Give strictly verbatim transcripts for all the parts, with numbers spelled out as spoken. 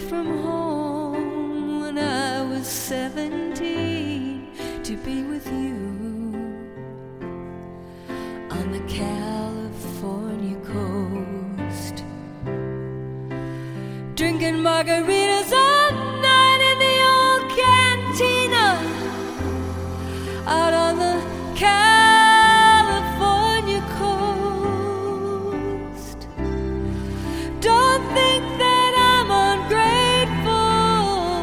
from home when I was seventeen to be with you on the California coast, drinking margaritas all night in the old cantina out on the California coast. Don't think that I'm ungrateful,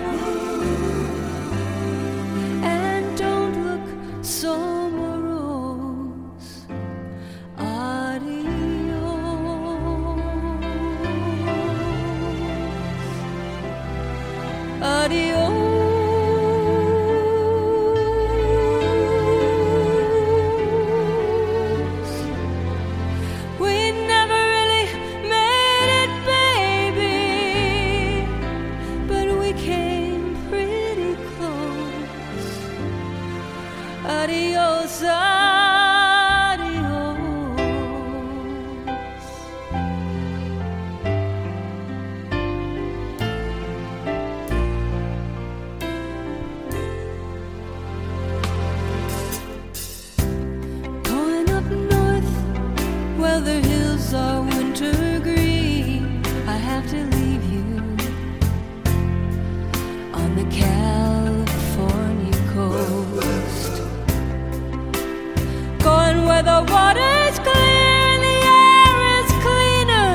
and don't look so morose. Adios, adios. We never really made it, baby, but we came pretty close. Adios, adios. Going up north, well, the hills are winter green. I have to leave you on the California coast, going where the water's clear and the air is cleaner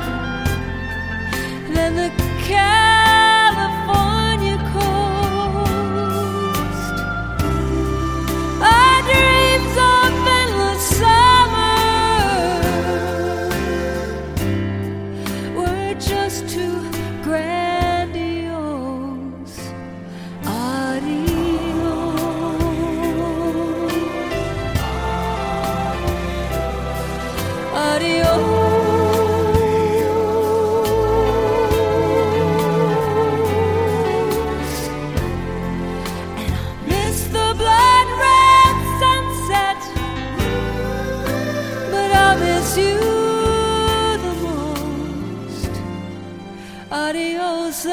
than the California coast. Our dreams of endless summer were just too grandiose. Adios, adios. And I miss the blood red sunset, but I'll miss you the most. Adios,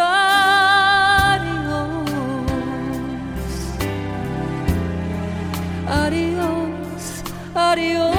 adios, adios, adios.